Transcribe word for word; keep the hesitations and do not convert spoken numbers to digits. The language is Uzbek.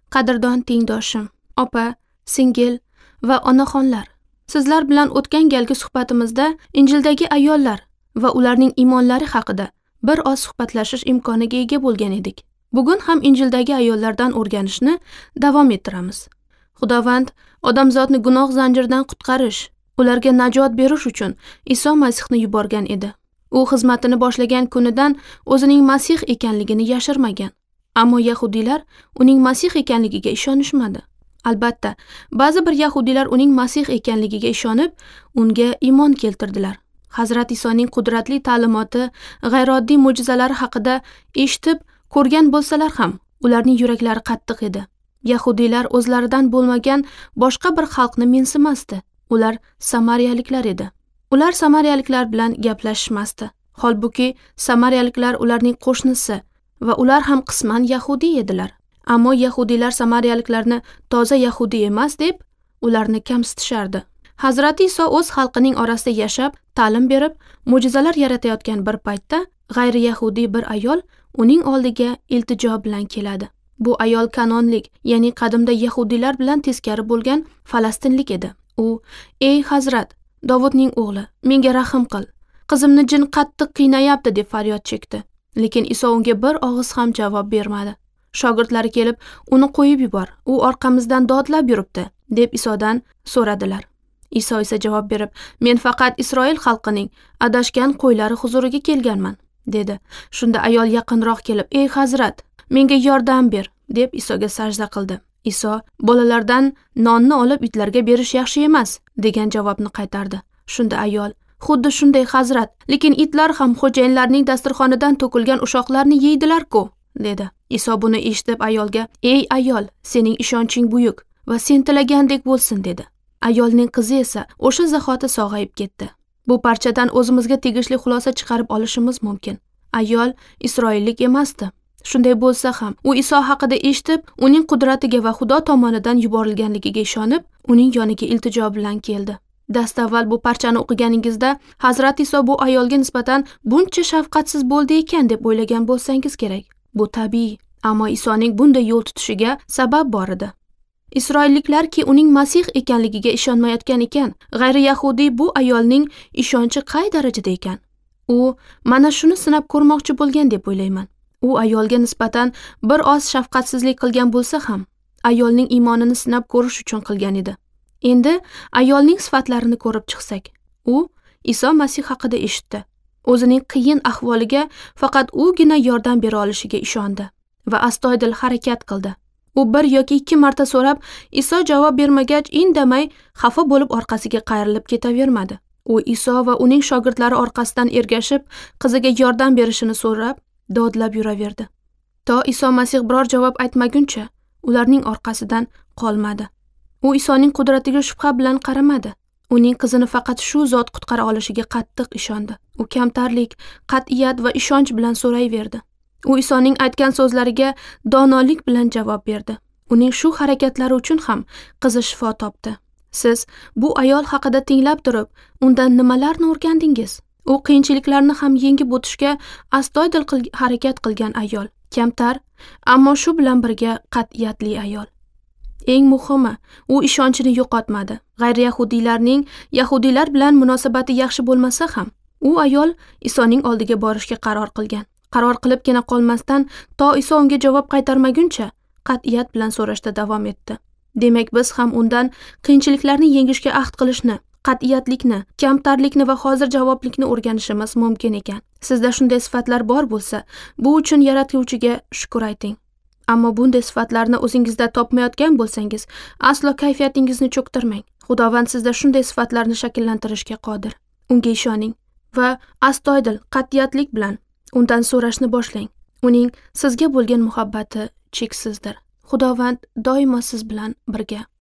Qadrdon tengdoshim, opa, singil va onaxonlar. Sizlar bilan o'tgan galgi suhbatimizda Injildagi ayollar va ularning iymonlari haqida bir oz suhbatlashish imkoniga ega bo'lgan edik. Bugun ham Injildagi ayollardan o'rganishni davom ettiramiz. Xudovand odamzodni gunoh zanjiridan qutqarish, ularga najot berish uchun Iso Masihni yuborgan edi. U xizmatini boshlagan kunidan o'zining Masih ekanligini yashirmagan. Ammo yahudiylar uning Masih ekanligiga ishonishmadi. Albatta, ba'zi bir yahudiylar uning Masih ekanligiga ishonib, unga iymon keltirdilar. Hazrat Isoning qudratli ta'limoti, g'ayrioddiy mo'jizalari haqida eshitib, ko'rgan bo'lsalar ham, ularning yuraklari qattiq edi. Yahudiylar o'zlaridan bo'lmagan boshqa bir xalqni mensimasdi. Ular samariyaliklar edi. Ular samariyaliklar bilan gaplashishmasdi. Holbuki samariyaliklar ularning qo'shnisi va ular ham qisman yahudiy edilar. Ammo yahudiylar samariyaliklarni toza yahudiy emas deb ularni kamsitishardi. Hazrati Iso o'z xalqining orasida yashab, ta'lim berib, mo'jizalar yaratayotgan bir paytda g'ayri yahudiy bir ayol uning oldiga iltijo bilan keladi. Bu ayol kanonlik, ya'ni qadimda yahudiylar bilan teskari bo'lgan falastinlik edi. U: "Ey Hazrat, Dovudning o'g'li, menga rahm qil. Qizimni jin qattiq qiynayapti" deb faryod chekdi. Lekin Iso unga bir og'iz ham javob bermadi. Shogirdlari kelib, "Uni qo'yib yubor, u orqamizdan dodlab yuribdi" deb Isodan so'radilar. Iso esa javob berib, "Men faqat Isroil xalqining adashgan qo'ylari huzuriga kelganman" dedi. Shunda ayol yaqinroq kelib, "Ey Hazrat, menga yordam ber" deb Isoga sajda qildi. Iso, "Bolalardan nonni olib itlarga berish yaxshi emas" degan javobni qaytardi. Shunda ayol, "Xuddi shunday Hazrat, lekin itlar ham xo'jayinlarning dasturxonidan to'kilgan ushoqlarni yeydilar-ku" dedi. Iso buni eshitib ayolga, "Ey ayol, sening ishonching buyuk va sen tilagandek bo'lsin" dedi. Ayolning qizi esa o'sha zahoti sog'ayib ketdi. Bu parchadan o'zimizga tegishli xulosa chiqarib olishimiz mumkin. Ayol Isroillik emasdi. Shunday bo'lsa ham, u Iso haqida eshitib, uning qudratiga va Xudo tomonidan yuborilganligiga ishonib, uning yoniga iltijo bilan keldi. Dastavval bu parchani o'qiganingizda, Hazrat Iso bu ayolga nisbatan buncha shafqatsiz bo'ldi ekan deb o'ylagan bo'lsangiz kerak. Bu tabiiy, ammo Isoning bunday yo'l tutishiga sabab bor edi. Isroilliklarki uning Masih ekanligiga ishonmayotgan ekan, g'ayri yahudiy bu ayolning ishonchi qay darajada ekan? U mana shuni sinab ko'rmoqchi bo'lgan deb o'ylayman. U ayolga nisbatan bir oz shafqatsizlik qilgan bo'lsa ham, ayolning iymonini sinab ko'rish uchun qilgan edi. Endi ayolning sifatlarini ko'rib chiqsak, u Iso Masih haqida eshitdi. O'zining qiyin ahvoliga faqat ugina yordam bera olishiga ishondi va astoydil harakat qildi. U bir yoki ikki marta so'rab, Iso javob bermagach, indamay xafa bo'lib orqasiga qayrilib ketavermadi. U Iso va uning shogirdlari orqasidan ergashib, qiziga yordam berishini so'rab, dodlab yuraverdi. To Iso Masih biror javob aytmaguncha, ularning orqasidan qolmadi. U Isoning qudratiga shubha bilan qaramadi. Uning qizini faqat shu zot qutqara olishiga qattiq ishondi. U kamtarlik, qat'iyat va ishonch bilan so'rayverdi. U Isoning aytgan so'zlariga donolik bilan javob berdi. Uning shu harakatlari uchun ham qizi shifo topdi. Siz bu ayol haqida tinglab turib, undan nimalarni o'rgandingiz? U qiyinchiliklarni ham yengib o'tishga astoydil qil harakat qilgan ayol. Kamtar, ammo shu bilan birga qat'iyatli ayol. Eng muhimi, u ishonchini yo'qotmadi. G'ayri yahudiylarning yahudiylar bilan munosabati yaxshi bo'lmasa ham, u ayol Isoning oldiga borishga qaror qilgan. Qaror qilibgina qolmasdan, to Iso unga javob qaytarmaguncha qat'iyat bilan so'rashda davom etdi. Demak, biz ham undan qiyinchiliklarni yengishga ahd qilishni, qat'iyatlikni, kamtarlikni va hozir javoblikni o'rganishimiz mumkin ekan. Sizda shunday sifatlar bor bo'lsa, bu uchun Yaratuvchiga shukr ayting. Ammo bunday sifatlarni o'zingizda topmayotgan bo'lsangiz, aslo kayfiyatingizni cho'ktirmang. Xudovand sizda shunday sifatlarni shakllantirishga qodir. Unga ishoning va astoydil, qat'iyatlik bilan undan so'rashni boshlang. Uning sizga bo'lgan muhabbati cheksizdir. Xudovand doimo siz bilan birga.